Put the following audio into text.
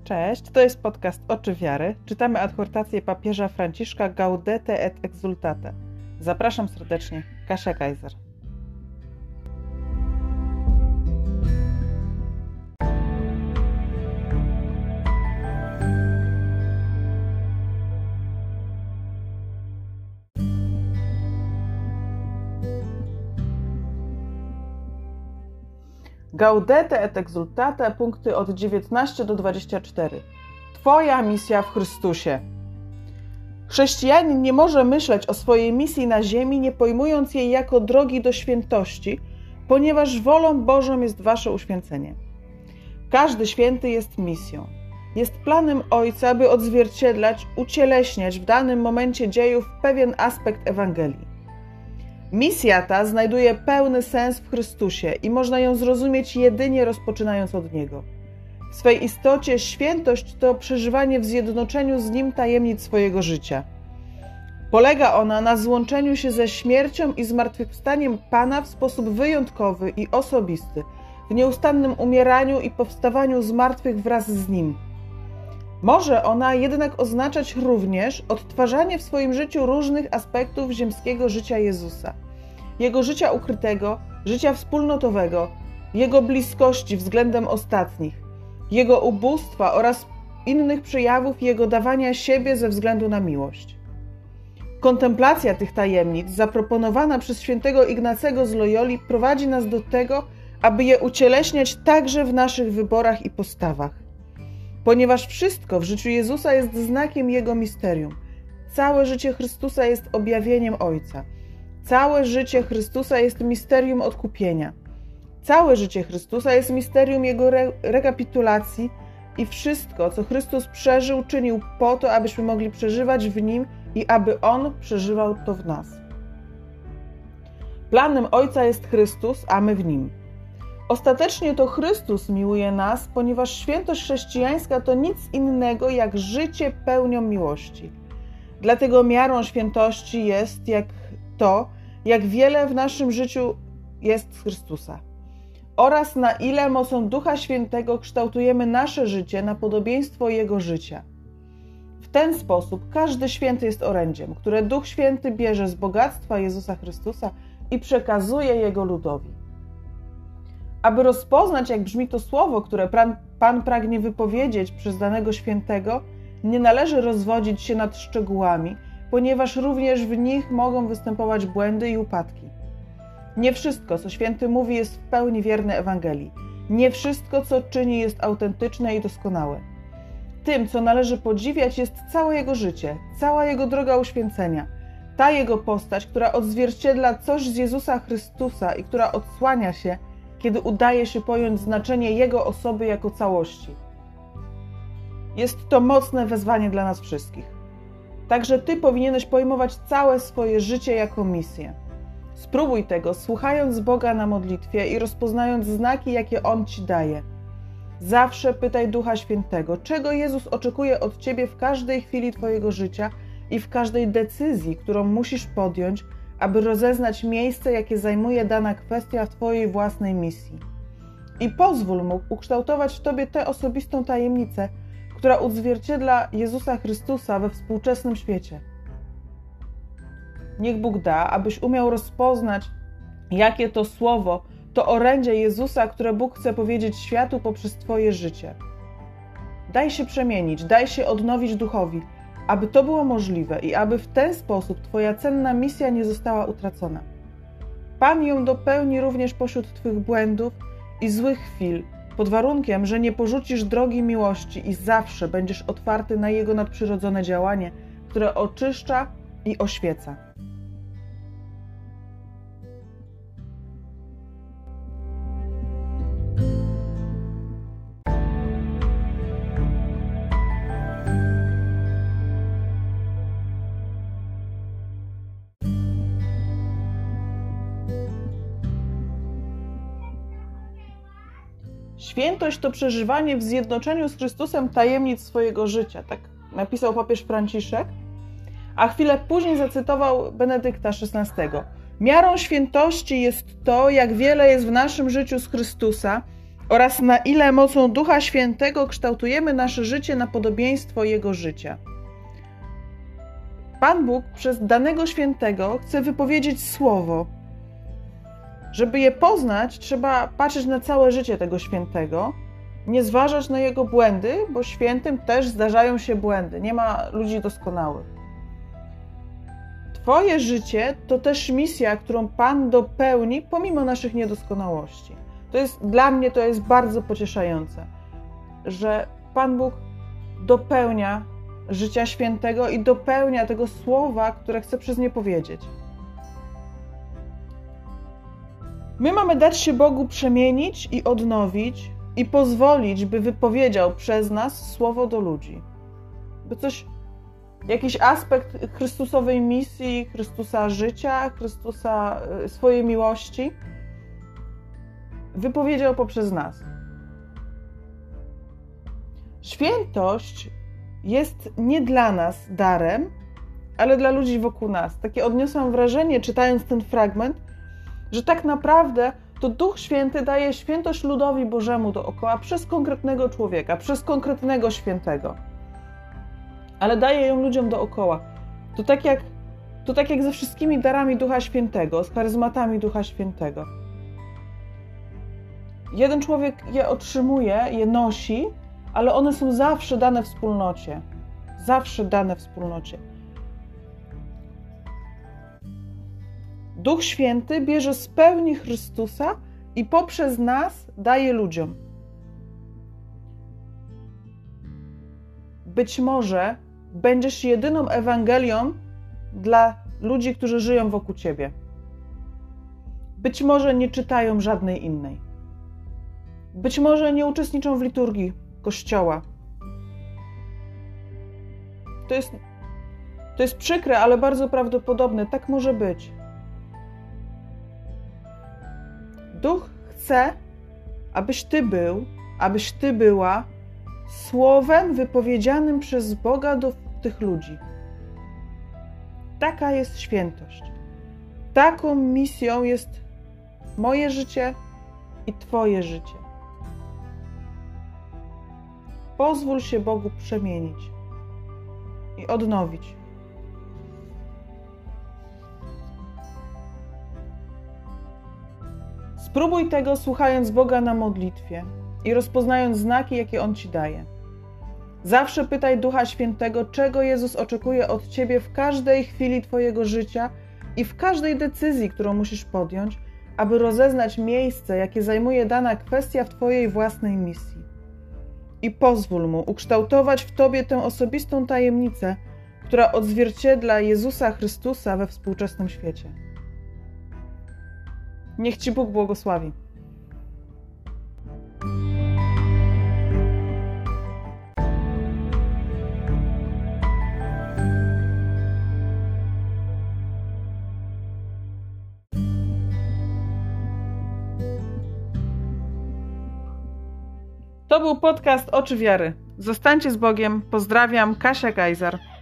Cześć, to jest podcast Oczy Wiary. Czytamy adhortację papieża Franciszka Gaudete et Exsultate. Zapraszam serdecznie, Kasia Kaiser. Gaudete et Exsultate, punkty od 19 do 24. Twoja misja w Chrystusie. Chrześcijanin nie może myśleć o swojej misji na ziemi, nie pojmując jej jako drogi do świętości, ponieważ wolą Bożą jest wasze uświęcenie. Każdy święty jest misją. Jest planem Ojca, by odzwierciedlać, ucieleśniać w danym momencie dziejów pewien aspekt Ewangelii. Misja ta znajduje pełny sens w Chrystusie i można ją zrozumieć jedynie rozpoczynając od Niego. W swej istocie świętość to przeżywanie w zjednoczeniu z Nim tajemnic swojego życia. Polega ona na złączeniu się ze śmiercią i zmartwychwstaniem Pana w sposób wyjątkowy i osobisty, w nieustannym umieraniu i powstawaniu z martwych wraz z Nim. Może ona jednak oznaczać również odtwarzanie w swoim życiu różnych aspektów ziemskiego życia Jezusa. Jego życia ukrytego, życia wspólnotowego, Jego bliskości względem ostatnich, Jego ubóstwa oraz innych przejawów Jego dawania siebie ze względu na miłość. Kontemplacja tych tajemnic, zaproponowana przez świętego Ignacego z Loyoli, prowadzi nas do tego, aby je ucieleśniać także w naszych wyborach i postawach. Ponieważ wszystko w życiu Jezusa jest znakiem Jego misterium. Całe życie Chrystusa jest objawieniem Ojca. Całe życie Chrystusa jest misterium odkupienia. Całe życie Chrystusa jest misterium Jego rekapitulacji i wszystko, co Chrystus przeżył, czynił po to, abyśmy mogli przeżywać w Nim i aby On przeżywał to w nas. Planem Ojca jest Chrystus, a my w Nim. Ostatecznie to Chrystus miłuje nas, ponieważ świętość chrześcijańska to nic innego jak życie pełnią miłości. Dlatego miarą świętości jest jak wiele w naszym życiu jest z Chrystusa. Oraz na ile mocą Ducha Świętego kształtujemy nasze życie na podobieństwo Jego życia. W ten sposób każdy święty jest orędziem, które Duch Święty bierze z bogactwa Jezusa Chrystusa i przekazuje Jego ludowi. Aby rozpoznać, jak brzmi to słowo, które Pan pragnie wypowiedzieć przez danego świętego, nie należy rozwodzić się nad szczegółami, ponieważ również w nich mogą występować błędy i upadki. Nie wszystko, co święty mówi, jest w pełni wierne Ewangelii. Nie wszystko, co czyni, jest autentyczne i doskonałe. Tym, co należy podziwiać, jest całe Jego życie, cała Jego droga uświęcenia, ta Jego postać, która odzwierciedla coś z Jezusa Chrystusa i która odsłania się, kiedy udaje się pojąć znaczenie Jego osoby jako całości. Jest to mocne wezwanie dla nas wszystkich. Także Ty powinieneś pojmować całe swoje życie jako misję. Spróbuj tego, słuchając Boga na modlitwie i rozpoznając znaki, jakie On Ci daje. Zawsze pytaj Ducha Świętego, czego Jezus oczekuje od Ciebie w każdej chwili Twojego życia i w każdej decyzji, którą musisz podjąć, aby rozeznać miejsce, jakie zajmuje dana kwestia w Twojej własnej misji. I pozwól Mu ukształtować w Tobie tę osobistą tajemnicę, która odzwierciedla Jezusa Chrystusa we współczesnym świecie. Niech Bóg da, abyś umiał rozpoznać, jakie to słowo, to orędzie Jezusa, które Bóg chce powiedzieć światu poprzez Twoje życie. Daj się przemienić, daj się odnowić duchowi, aby to było możliwe i aby w ten sposób Twoja cenna misja nie została utracona. Pan ją dopełni również pośród Twych błędów i złych chwil, pod warunkiem, że nie porzucisz drogi miłości i zawsze będziesz otwarty na Jego nadprzyrodzone działanie, które oczyszcza i oświeca. Świętość to przeżywanie w zjednoczeniu z Chrystusem tajemnic swojego życia, tak napisał papież Franciszek, a chwilę później zacytował Benedykta XVI. Miarą świętości jest to, jak wiele jest w naszym życiu z Chrystusa oraz na ile mocą Ducha Świętego kształtujemy nasze życie na podobieństwo Jego życia. Pan Bóg przez danego świętego chce wypowiedzieć słowo. Żeby je poznać, trzeba patrzeć na całe życie tego świętego, nie zważać na jego błędy, bo świętym też zdarzają się błędy. Nie ma ludzi doskonałych. Twoje życie to też misja, którą Pan dopełni pomimo naszych niedoskonałości. Dla mnie to jest bardzo pocieszające, że Pan Bóg dopełnia życia świętego i dopełnia tego słowa, które chce przez nie powiedzieć. My mamy dać się Bogu przemienić i odnowić i pozwolić, by wypowiedział przez nas słowo do ludzi. By jakiś aspekt Chrystusowej misji, Chrystusa życia, Chrystusa swojej miłości wypowiedział poprzez nas. Świętość jest nie dla nas darem, ale dla ludzi wokół nas. Takie odniosłam wrażenie, czytając ten fragment, że tak naprawdę to Duch Święty daje świętość ludowi Bożemu dookoła przez konkretnego człowieka, przez konkretnego świętego. Ale daje ją ludziom dookoła. To tak jak ze wszystkimi darami Ducha Świętego, z charyzmatami Ducha Świętego. Jeden człowiek je otrzymuje, je nosi, ale one są zawsze dane wspólnocie. Zawsze dane wspólnocie. Duch Święty bierze z pełni Chrystusa i poprzez nas daje ludziom. Być może będziesz jedyną Ewangelią dla ludzi, którzy żyją wokół ciebie. Być może nie czytają żadnej innej. Być może nie uczestniczą w liturgii Kościoła. To jest przykre, ale bardzo prawdopodobne. Tak może być. Duch chce, abyś ty był, abyś ty była słowem wypowiedzianym przez Boga do tych ludzi. Taka jest świętość. Taką misją jest moje życie i twoje życie. Pozwól się Bogu przemienić i odnowić. Spróbuj tego, słuchając Boga na modlitwie i rozpoznając znaki, jakie On ci daje. Zawsze pytaj Ducha Świętego, czego Jezus oczekuje od ciebie w każdej chwili twojego życia i w każdej decyzji, którą musisz podjąć, aby rozeznać miejsce, jakie zajmuje dana kwestia w twojej własnej misji. I pozwól Mu ukształtować w tobie tę osobistą tajemnicę, która odzwierciedla Jezusa Chrystusa we współczesnym świecie. Niech ci Bóg błogosławi. To był podcast Oczy Wiary. Zostańcie z Bogiem. Pozdrawiam, Kasia Gajzar.